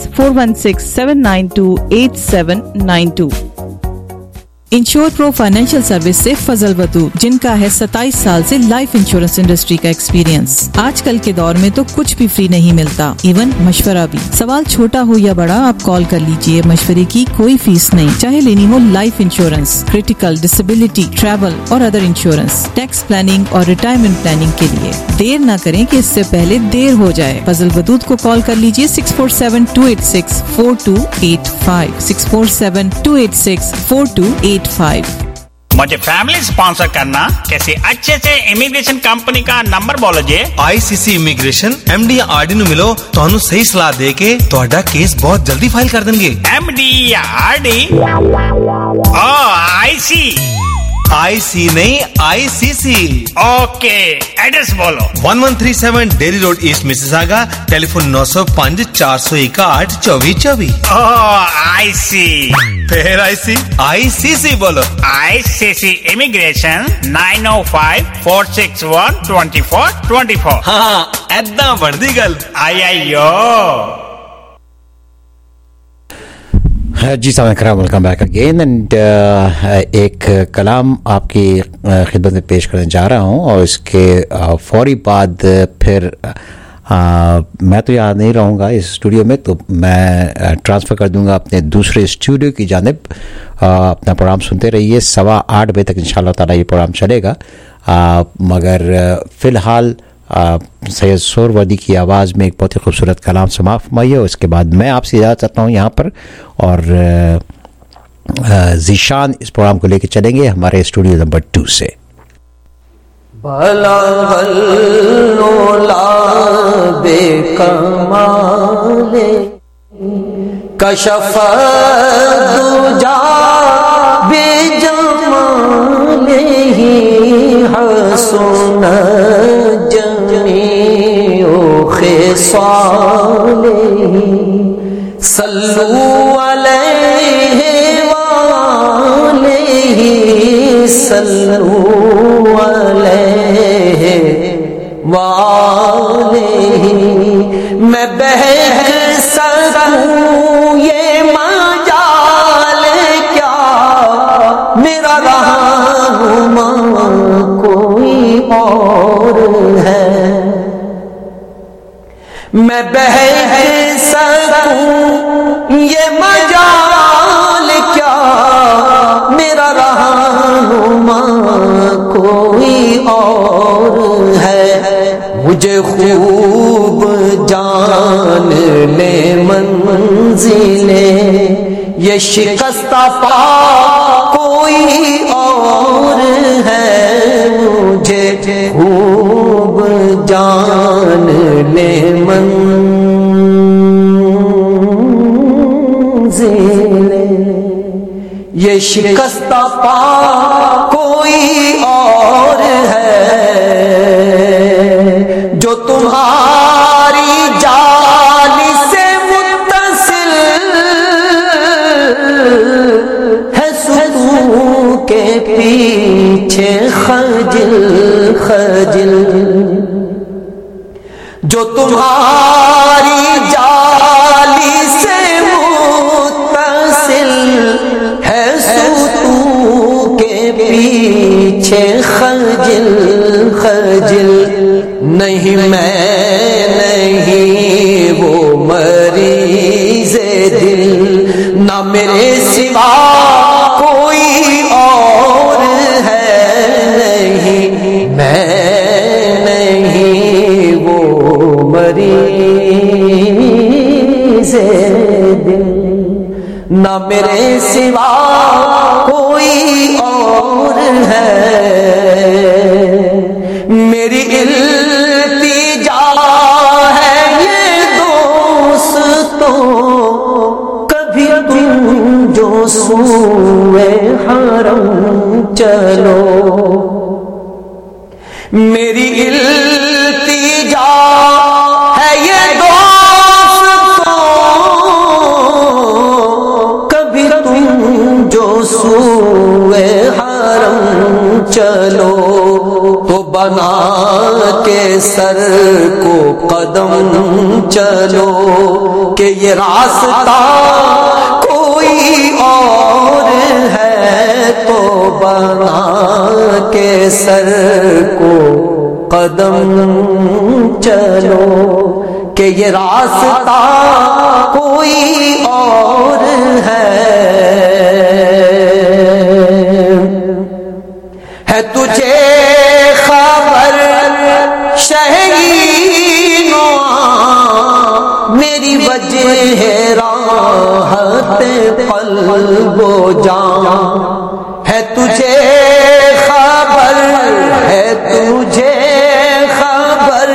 4167928792। Insure Pro financial service से फजल वदूद, जिनका है 27 साल से लाइफ इंश्योरेंस इंडस्ट्री का एक्सपीरियंस। आजकल के दौर में तो कुछ भी फ्री नहीं मिलता, इवन मशवरा भी। सवाल छोटा हो या बड़ा, आप कॉल कर लीजिए, मशवरे की कोई फीस नहीं। चाहे लेनी हो life insurance, critical, disability, travel और अदर इंश्योरेंस, टैक्स प्लानिंग और रिटायरमेंट प्लानिंग के लिए। देर न करें कि इससे पहले देर हो जाए। फजल वदूद को कॉल कर लीजिए 6472864285 6472864285। मुझे फैमिली स्पॉन्सर करना, कैसे अच्छे से इमिग्रेशन कंपनी का नंबर बोलो जी। ICC इमिग्रेशन MD या RD नु मिलो, ਤੁਹਾਨੂੰ ਸਹੀ ਸਲਾਹ ਦੇ ਕੇ ਤੁਹਾਡਾ ਕੇਸ ਬਹੁਤ ਜਲਦੀ ਫਾਈਲ ਕਰ ਦੇਣਗੇ। MD या RD? IC नहीं ICC। ओके, एड्रेस बोलो। 1137 Derry Road East Mississauga, telephone 905 461 2424। IC फिर ICC बोलो। ICC immigration 905-461-2424। हाँ, ऐदा बढ़दी गल। आयो जी सामने कराम, वेलकम बैक अगेन। एंड एक कलाम आपकी खिदमत में पेश करने जा रहा हूँ और इसके फौरी बाद फिर मैं तो यहाँ नहीं रहूँगा इस स्टूडियो में, तो मैं ट्रांसफ़र कर दूँगा अपने दूसरे स्टूडियो की जानिब। अपना प्रोग्राम सुनते रहिए, 8:15 बजे तक इंशाअल्लाह ताला ये प्रोग्राम चलेगा। मगर फ़िलहाल सैयद सोहरवर्दी की आवाज़ में एक बहुत ही खूबसूरत कलाम समाप्त फरमाइए। उसके बाद मैं आपसे इजाज़त चाहता हूँ यहाँ पर, और ज़ीशान इस प्रोग्राम को लेकर चलेंगे हमारे स्टूडियो नंबर 2 से। बेकमाले कशफ दुजा बेजमाले ही हसन जमीओ खिसाले सल्लू अलैहि वालैहि सल्लू अलैहि वालैहि। मैं बहक सकूं ये मजाल क्या, मेरा रहनुमा कोई और है। मैं बहक सकूं ये मजाल क्या, मेरा रहनुमा कोई और है। मुझे खूब जान ले मंजिले ये शिकस्ता पा कोई और है। मुझे खूब जान ले मंजिले ये शिकस्ता पा कोई और है। जो तुम्हारी जाली से मुत्तसिल जो तुम्हारी जाली से मुत्तसिल है सुतू के पीछे खजिल खजिल। नहीं मैं नहीं वो मरीज़े दिल, ना मेरे सिवा कोई और है। नहीं मैं नहीं वो मरीज़े दिल, ना मेरे सिवा कोई और है। मेरी इल्तिजा है ये दोस्तों, कभी तुम जो सूए हरम चलो। मेरी इल्तिजा है ये दोस्तों, कभी तुम जो सूए हरम चलो। तो बना के सर को कदम चलो कि ये रास्ता कोई और है। तो बना के सर को कदम चलो कि ये रास्ता कोई और है तुझे खबर शहीनों मेरी वजह राहत क़ल्बो जान। है तुझे खबर, है तुझे खबर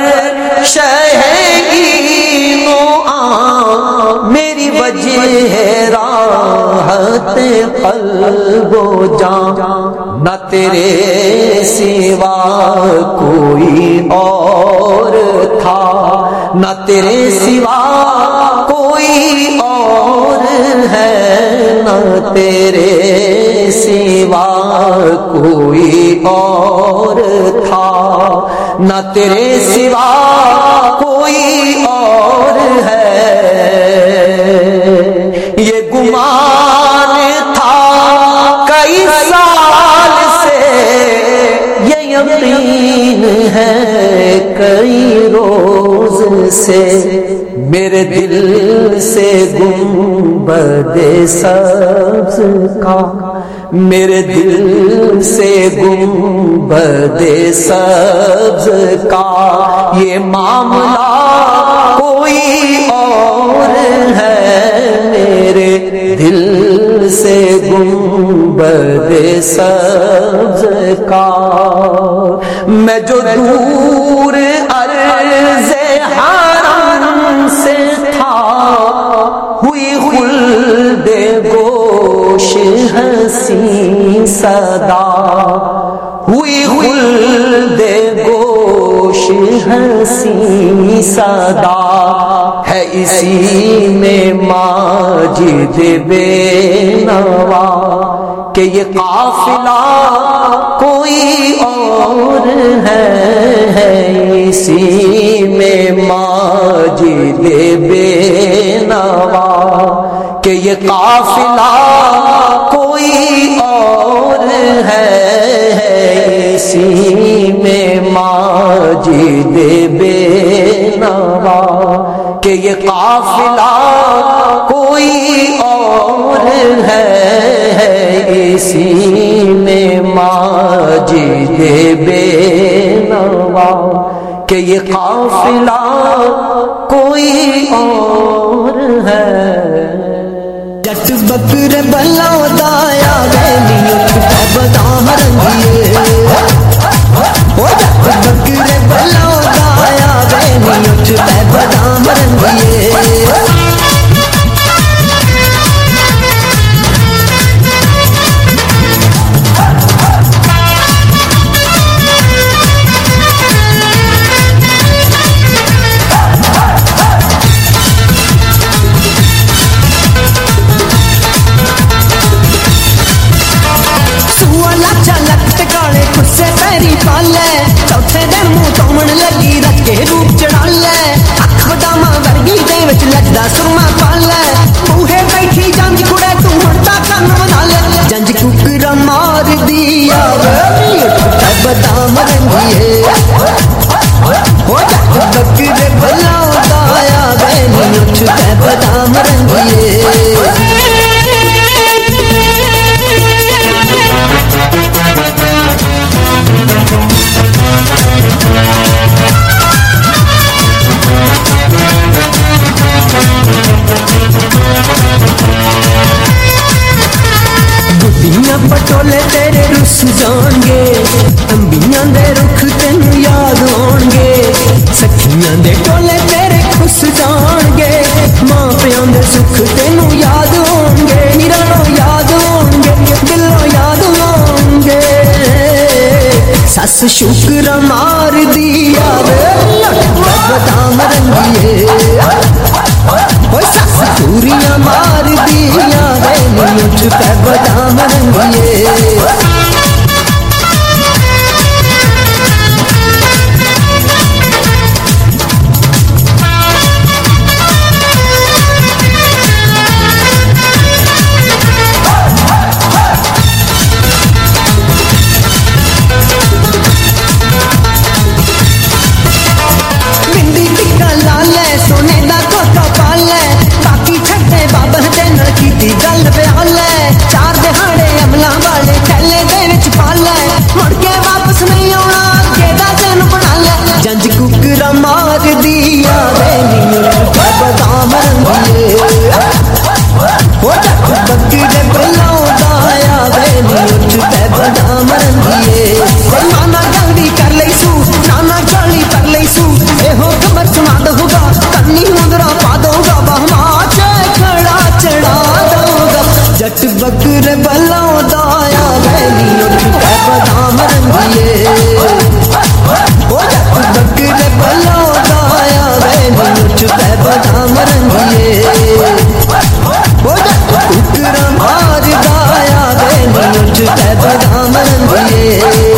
शहीनों मेरी वजह राहत क़ल्बो जान। न तेरे सिवा कोई और था, न तेरे सिवा कोई और है। न तेरे सिवा कोई और था, न तेरे सिवा कोई और है। ये गुमान था कई साल से, ये यकीन है कई रोज से। मेरे दिल से गुंबदे सब्ज़ का, मेरे दिल से गुंबदे सब्ज़ का ये मामला कोई और है। मेरे दिल से गुंबदे सब्ज़ का मैं जो दूर अर्ज़े हरम से था, हुई खुल्दे गोश हसी सदा। हुई खुल्दे गोश हसी सदा, है इसी में माजिद बेनवा कि ये काफिला कोई और है। इसी में माजिद बेनवा कि ये काफिला कोई और है। इसी में माजिद बेनवा कि ये काफिला कोई और है। इसी में माजिद बेनवा कि ये काफिला कोई और है। जट बकर बलादाया बता रंगिए, जट बकर बलादाया बता रंगिए। चौथे दिन शुक्र मार दिया रे बदाम रंगिए ओ सस चूरियां मार दिया रे मुझ पे बदाम रंगिए जट बकर बलाओ दाया वैली उठ के बदाम रंगिए ओ जट बकर बलाओ दाया वैली उठ के बदाम रंगिए ओ जट कुकरा मार दाया वैली उठ के बदाम रंगिए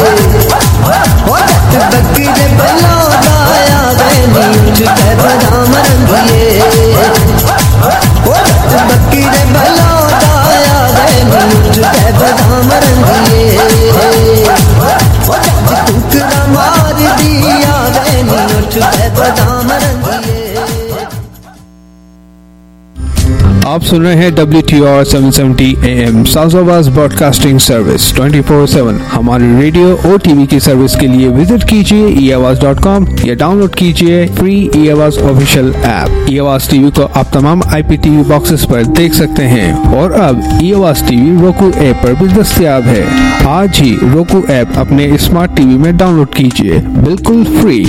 ओ जट बकर बलाओ दाया वैली उठ के बदाम रंगिए ओ जट बकर बलाओ मुझ पे बदाम रंगिए ओ जब कुकरा मार दिया वे मुझ पे बदाम रंगिए। आप सुन रहे हैं WTR 770 AM South broadcasting service 24/7। हमारे रेडियो और टीवी की सर्विस के लिए विजिट कीजिए eAwaz.com या डाउनलोड कीजिए free eAwaz official app. eAwaz TV को आप तमाम IPTV बॉक्सेस पर देख सकते हैं और अब eAwaz टीवी roku ऐप पर भी दस्तयाब है। आज ही roku ऐप अपने स्मार्ट टीवी में डाउनलोड कीजिए, बिल्कुल फ्री।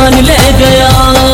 जान ले गया।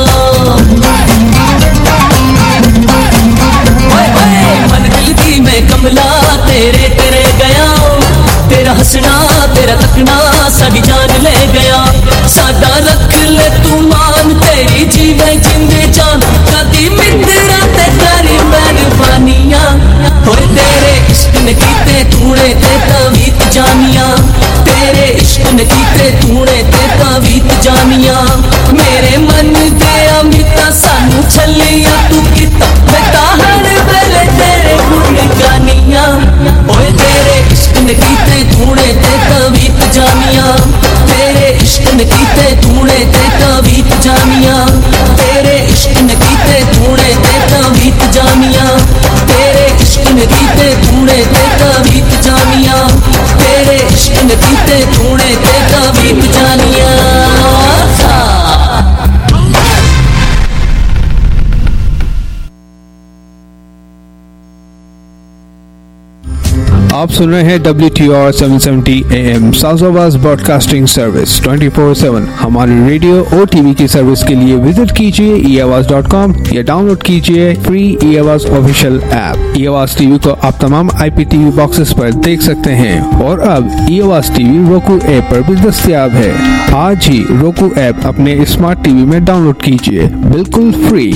मन दिल दी मैं कमला तेरे तेरे गया, तेरा हंसना तेरा तकना साड़ी जान ले गया। साडा रख ले तू मान, तेरी जीवे जिंदे जान, कदी मिंदरा ते करी मेहरबानियां। होए तेरे इश्क ने कीते तूने ते तवीत जानिया, तेरे इश्क ने कीते तूने ते तवीत जानिया। मेरे मन दे अमिता सानू छलिया तू किता, मैं हर वेले तेरे गुण गानिया। होए तेरे इश्क ने कीते तूने ते तवीत जानिया, तेरे इश्क ने कीते तूने ते तवीत जानिया, तेरे इश्क ने कीते तूने ते तवीत जानिया, तेरे इश्क ने कीते तूने ते तवीत जानिया, तेरे इश्क ने कीते तूने ते तवीत जानिया। आप सुन रहे हैं WTR 770 AM South broadcasting service 24/7। हमारे रेडियो और टीवी की सर्विस के लिए विजिट कीजिए eAwaz.com या डाउनलोड कीजिए free eAwaz official app. eAwaz TV को आप तमाम IPTV बॉक्सेस पर देख सकते हैं और अब eAwaz टीवी roku ऐप पर भी दस्तयाब है। आज ही roku ऐप अपने स्मार्ट टीवी में डाउनलोड कीजिए, बिल्कुल फ्री।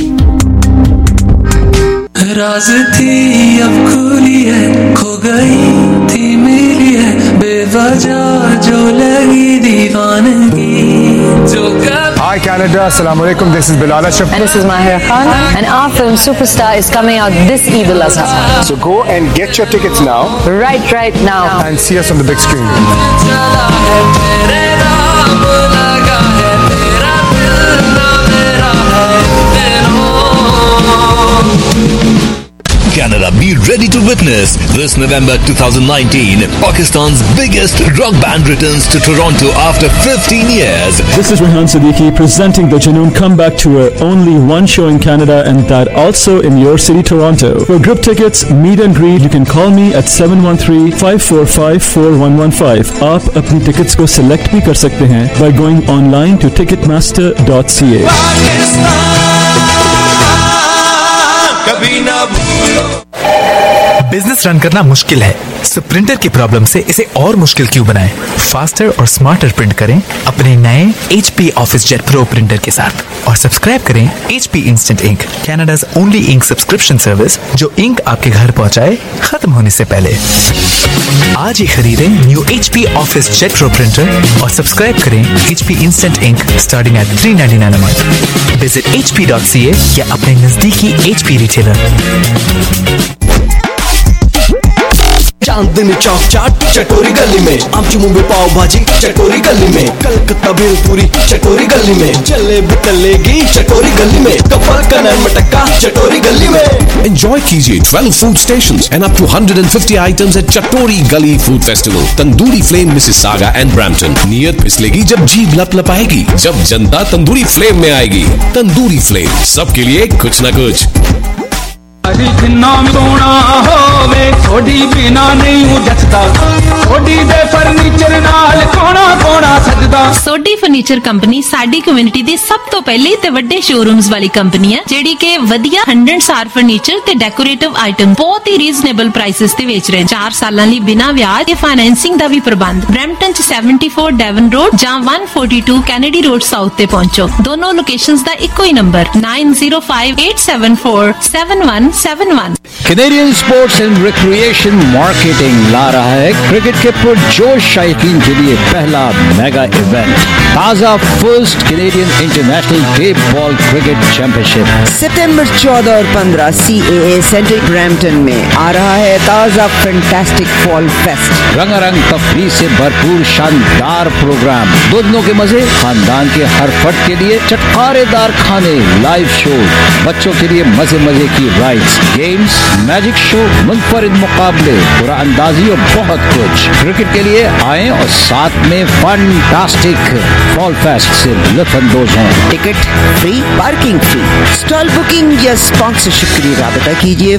राज थी अब खुली है, खो गई थी मिली है, बेवजह जो लगी दीवानगी जो कब। Hi Canada, Assalamu alaikum. This is Bilal Ashraf. And this is Mahira Khan. And our film Superstar is coming out this Eid al-Azha. So go and get your tickets now. Right now. And see us on the big screen. Canada, be ready to witness this November 2019 Pakistan's biggest rock band returns to Toronto after 15 years. This is Rehan Siddiqui presenting the Junoon Comeback Tour. Only one show in Canada and that also in your city, Toronto. For group tickets, meet and greet, you can call me at 713-545-4115. आप अपनी tickets को select भी कर सकते हैं by going online to ticketmaster.ca. Business run करना मुश्किल है, सो प्रिंटर की प्रॉब्लम से इसे और मुश्किल क्यों बनाएं? फास्टर और स्मार्टर प्रिंट करें अपने नए HP office jet pro printer के साथ और सब्सक्राइब करें HP instant ink, Canada's only ink subscription service जो इंक आपके घर पहुंचाए खत्म होने से पहले। आज ही खरीदें new HP office jet pro printer और सब्सक्राइब करें HP instant ink starting at $399 a month। Visit hp.ca या अपने नजदीकी HP रिटेलर। चांदनी चौक चाट चटोरी गली में, आमची मुंबई पाव भाजी चटोरी गली में, कलकत्ता भेलपुरी चटोरी गली में, जलेबी तलेगी चटोरी गली में, कपल का नान मटक्का चटोरी गली में। Enjoy कीजिए 12 food stations and up to 150 items at Chattori Gully Food Festival, Tandoori Flame Mississauga and Brampton। नियत फिसलेगी जब जीभ लपलपाएगी, जब जनता तंदूरी फ्लेम में आएगी। तंदूरी फ्लेम, सबके लिए कुछ न कुछ। अरे जिन्ना सोना होवे थोड़ी बिना नहीं जचदा, थोड़ी दे फर्नीचर नाल कोना कोना सजदा। सोडी फर्नीचर कंपनी साडी कम्युनिटी ਦੀ ਸਭ ਤੋਂ ਪਹਿਲੀ ਤੇ ਵੱਡੇ ਸ਼ੋਰੂਮਸ ਵਾਲੀ ਕੰਪਨੀ ਹੈ ਜਿਹੜੀ ਕਿ ਵਧੀਆ 100 ਸਾਰ ਫਰਨੀਚਰ ਤੇ ਡੈਕੋਰੇਟਿਵ ਆਈਟਮ ਬਹੁਤ ਹੀ ਰੀਜ਼ਨੇਬਲ ਪ੍ਰਾਈਸਸ ਤੇ ਵੇਚ ਰਹੇ 4 ਸਾਲਾਂ ਲਈ ਬਿਨਾਂ ਵਿਆਜ ਤੇ ਫਾਈਨੈਂਸਿੰਗ ਦਾ ਵੀ ਪ੍ਰਬੰਧ। ਬ੍ਰੈਂਪਟਨ ਚ 74 ਡੈਵਨ ਰੋਡ ਜਾਂ 142 ਕੈਨੇਡੀ ਰੋਡ ਸਾਊਥ ਤੇ ਪਹੁੰਚੋ। ਦੋਨੋਂ ਲੋਕੇਸ਼ਨਸ ਦਾ ਇੱਕੋ ਹੀ number 9058747171। Canadian sports and recreation marketing ला रहा है क्रिकेट के पुरजोश शायकीन के लिए पहला मेगा इवेंट, ताजा first Canadian international day ball cricket championship. सितंबर 14 और 15 CAA सेंटर ब्रैम्पटन में आ रहा है ताजा फैंटास्टिक फॉल फेस्ट। रंगारंग तफरीह से भरपूर शानदार प्रोग्राम, दोनों के मजे, खानदान के हर फर्द के लिए चटखारेदार खाने, लाइव शो, बच्चों के लिए मजे मजे की राइड्स, गेम्स, मैजिक शो, मुनफरिद मुकाबले, कुरान अंदाजी और बहुत कुछ। क्रिकेट के लिए आए और साथ में फंटास्टिक फॉल फेस्ट से लुत्फानंदोज हों। Ticket free, parking free. Stall booking या स्पॉन्सरशिप के लिए राबता कीजिए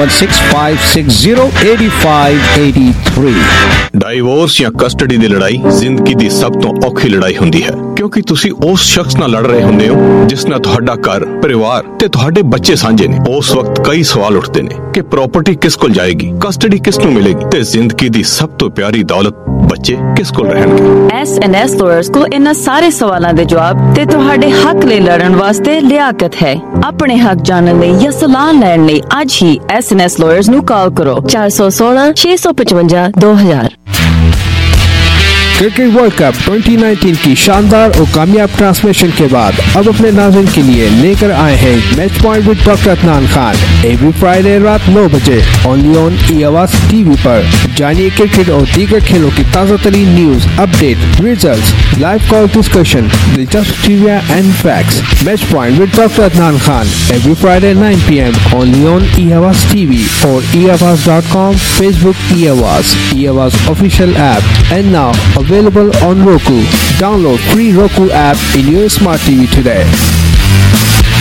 4165608583। डाइवोर्स या कस्टडी ਦੀ ਲੜਾਈ ਜ਼ਿੰਦਗੀ ਦੀ ਸਭ ਤੋਂ ਔਖੀ ਲੜਾਈ ਹੁੰਦੀ ਹੈ, ਕਿਉਂਕਿ ਤੁਸੀਂ ਉਸ ਸ਼ਖਸ ਨਾਲ ਲੜ ਰਹੇ ਹੁੰਦੇ ਹੋ ਜਿਸ ਨਾਲ ਤੁਹਾਡਾ ਘਰ, ਪਰਿਵਾਰ ਤੇ ਤੁਹਾਡੇ ਬੱਚੇ ਸਾਂਝੇ ਨੇ। ਉਸ ਵਕਤ ਕਈ ਸਵਾਲ ਉੱਠਦੇ ਨੇ ਕਿ ਪ੍ਰਾਪਰਟੀ ਕਿਸ ਕੋਲ ਜਾਏਗੀ, ਕਸਟਡੀ ਕਿਸ ਨੂੰ ਮਿਲੇਗੀ ਤੇ ਜ਼ਿੰਦਗੀ ਦੀ ਸਭ ਤੋਂ ਪਿਆਰੀ ਦੌਲਤ ਬੱਚੇ ਕਿਸ ਕੋਲ ਰਹਿਣਗੇ। S&S Lawyers ਕੋਲ ਇਹਨਾਂ ਸਾਰੇ ਸਵਾਲਾਂ ਦੇ ਜਵਾਬ ਤੇ ਤੁਹਾਡੇ ਹੱਕ ਲਈ ਲੜਨ ਵਾਸਤੇ ਲਿਆਕਤ ਹੈ। ਆਪਣੇ ਹੱਕ ਜਾਣਨ ਲਈ ਜਾਂ ਸਲਾਹ ਲੈਣ ਲਈ ਅੱਜ ਹੀ S&S Lawyers ਨੂੰ ਕਾਲ ਕਰੋ 416 655 2000। क्रिकेट वर्ल्ड कप 2019 की शानदार और कामयाब ट्रांसमिशन के बाद अब अपने नाज़रीन के लिए लेकर आए हैं match point with doctor Adnan Khan every Friday रात 9 बजे ओनली ऑन ई-आवाज़ टीवी पर। जानिए क्रिकेट और दीगर खेलों की ताज़ा तरीन news, update, results, live call discussion, दिलचस्प trivia and facts. Match point with doctor Adnan Khan every Friday 9 PM only on eAwaz TV और eavaz.com, Facebook eAwaz, eAwaz official app and now available on Roku. Download free Roku app in your smart TV today.